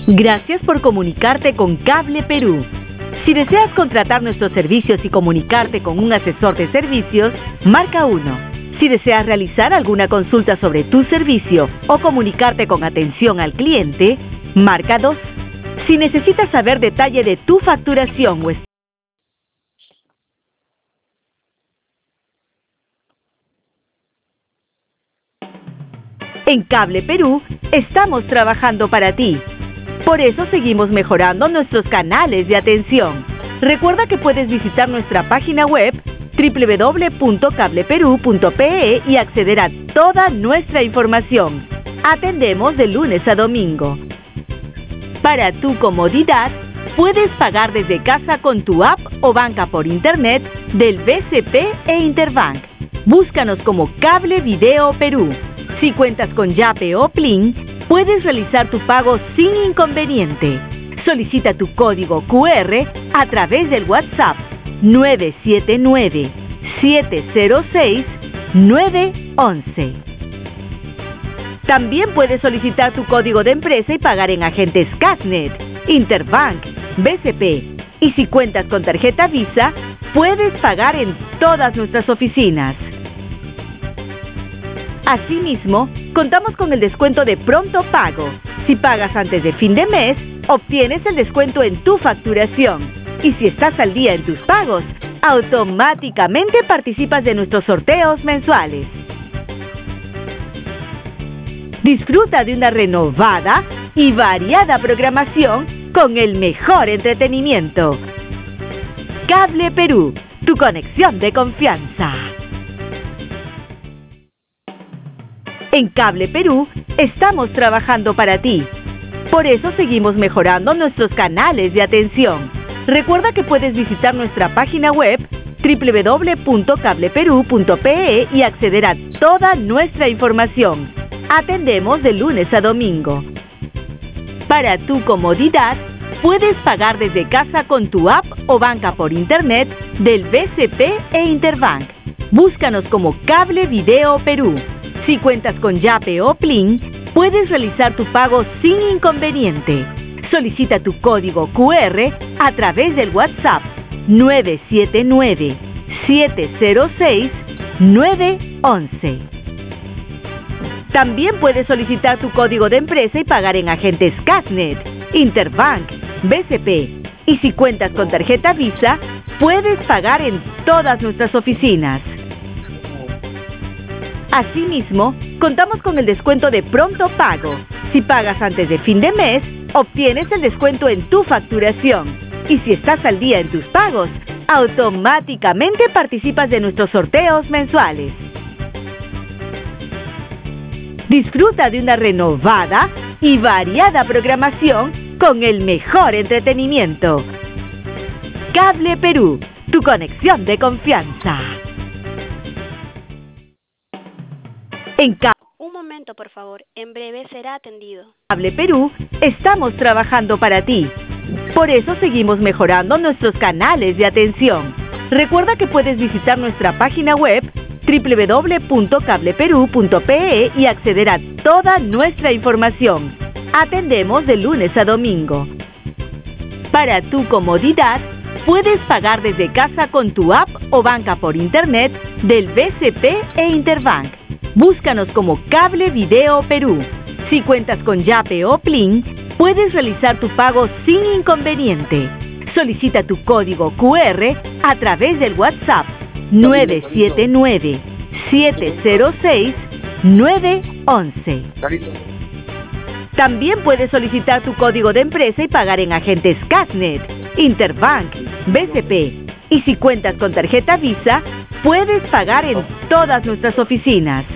Gracias por comunicarte con Cable Perú. Si deseas contratar nuestros servicios y comunicarte con un asesor de servicios, marca 1. Si deseas realizar alguna consulta sobre tu servicio o comunicarte con atención al cliente, marca 2. Si necesitas saber detalle de tu facturación o en Cable Perú, estamos trabajando para ti. Por eso seguimos mejorando nuestros canales de atención. Recuerda que puedes visitar nuestra página web www.cableperu.pe y acceder a toda nuestra información. Atendemos de lunes a domingo. Para tu comodidad, puedes pagar desde casa con tu app o banca por internet del BCP e Interbank. Búscanos como Cable Video Perú. Si cuentas con Yape o Plin, puedes realizar tu pago sin inconveniente. Solicita tu código QR a través del WhatsApp 979-706-911. También puedes solicitar tu código de empresa y pagar en agentes Casnet, Interbank, BCP. Y si cuentas con tarjeta Visa, puedes pagar en todas nuestras oficinas. Asimismo, contamos con el descuento de pronto pago. Si pagas antes de fin de mes, obtienes el descuento en tu facturación. Y si estás al día en tus pagos, automáticamente participas de nuestros sorteos mensuales. Disfruta de una renovada y variada programación con el mejor entretenimiento. Cable Perú, tu conexión de confianza. En Cable Perú, estamos trabajando para ti. Por eso seguimos mejorando nuestros canales de atención. Recuerda que puedes visitar nuestra página web www.cableperu.pe y acceder a toda nuestra información. Atendemos de lunes a domingo. Para tu comodidad, puedes pagar desde casa con tu app o banca por internet del BCP e Interbank. Búscanos como Cable Video Perú. Si cuentas con Yape o Plin, puedes realizar tu pago sin inconveniente. Solicita tu código QR a través del WhatsApp 979-706-911. También puedes solicitar tu código de empresa y pagar en agentes Casnet, Interbank, BCP. Y si cuentas con tarjeta Visa, puedes pagar en todas nuestras oficinas. Asimismo, contamos con el descuento de pronto pago. Si pagas antes de fin de mes, obtienes el descuento en tu facturación. Y si estás al día en tus pagos, automáticamente participas de nuestros sorteos mensuales. Disfruta de una renovada y variada programación con el mejor entretenimiento. Cable Perú, tu conexión de confianza. Un momento, por favor. En breve será atendido. Cable Perú, estamos trabajando para ti. Por eso seguimos mejorando nuestros canales de atención. Recuerda que puedes visitar nuestra página web www.cableperu.pe y acceder a toda nuestra información. Atendemos de lunes a domingo. Para tu comodidad, puedes pagar desde casa con tu app o banca por internet del BCP e Interbank. Búscanos como Cable Video Perú. Si cuentas con Yape o Plin, puedes realizar tu pago sin inconveniente. Solicita tu código QR a través del WhatsApp 979-706-911. También puedes solicitar tu código de empresa y pagar en agentes Casnet, Interbank, BCP. Y si cuentas con tarjeta Visa, puedes pagar en todas nuestras oficinas.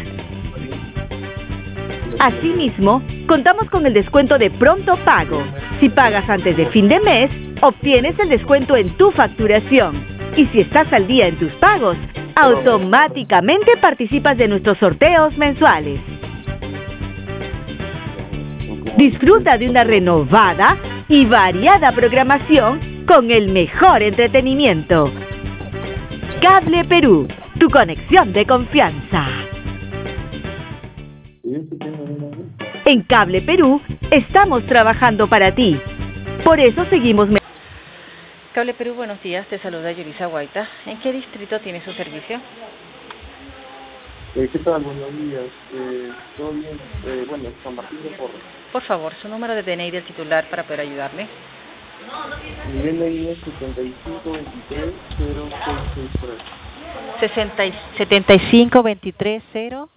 Asimismo, contamos con el descuento de pronto pago. Si pagas antes de fin de mes, obtienes el descuento en tu facturación. Y si estás al día en tus pagos, automáticamente participas de nuestros sorteos mensuales. Disfruta de una renovada y variada programación con el mejor entretenimiento. Cable Perú, tu conexión de confianza. En Cable Perú, Estamos trabajando para ti. Por eso seguimos... Cable Perú, buenos días. Te saluda Yulisa Guaita. ¿En qué distrito tiene su servicio? ¿Qué tal? Buenos días. ¿Todo bien? Bueno, San Martín de Porres. Por favor, su número de DNI del titular para poder ayudarle. Mi DNI es 7523-0663. 7523-0.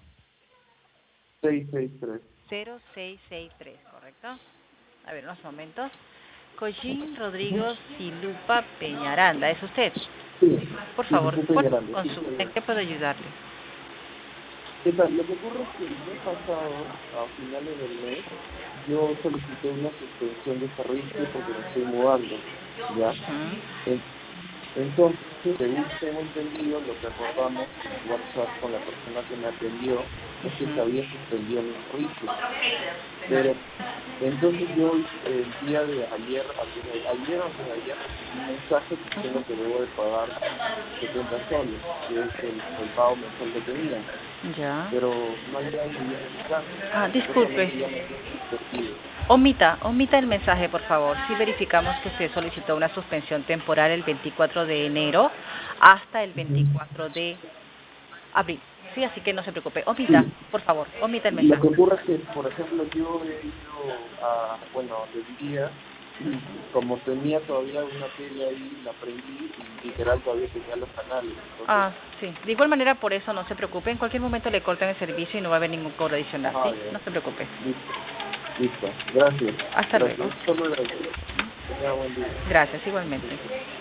663. 0663, ¿correcto? A ver, unos momentos. Collín Rodrigo Silupa Peñaranda, ¿es usted? Sí. Por favor, Peñaranda, ¿en qué puedo ayudarle? ¿Qué tal? Lo que ocurre es que el mes pasado, a finales del mes, yo solicité una suspensión de servicio porque me estoy mudando, ¿ya? Entonces, según tengo entendido, lo que acordamos en WhatsApp con la persona que me atendió es que se había suspendido mi servicio. Pero entonces yo el día de ayer o antes de ayer recibí un mensaje diciendo que debo de pagar 70 soles, que es el pago mensual que tenía. Ya. Pero no hay nadie en mi casa. Disculpe. Omita el mensaje, por favor. Sí verificamos que se solicitó una suspensión temporal el 24 de enero hasta el 24 de abril. Sí, así que no se preocupe. Omita, por favor, omita el mensaje. Lo que ocurre es que, por ejemplo, yo he ido a, le diría, como tenía todavía una tele ahí, la prendí y literal todavía tenía los canales. Entonces, sí. De igual manera, por eso no se preocupe. En cualquier momento le cortan el servicio y no va a haber ningún cobro adicional. ¿Sí? No se preocupe. Listo. Gracias. Hasta luego. Solo gracias. Tenga buen día. Gracias, igualmente.